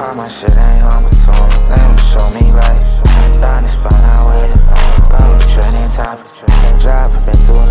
All my shit ain't home to him. Let him show me life. Honest, find out where it go. Go with the trending topic. Can't drive, I've been too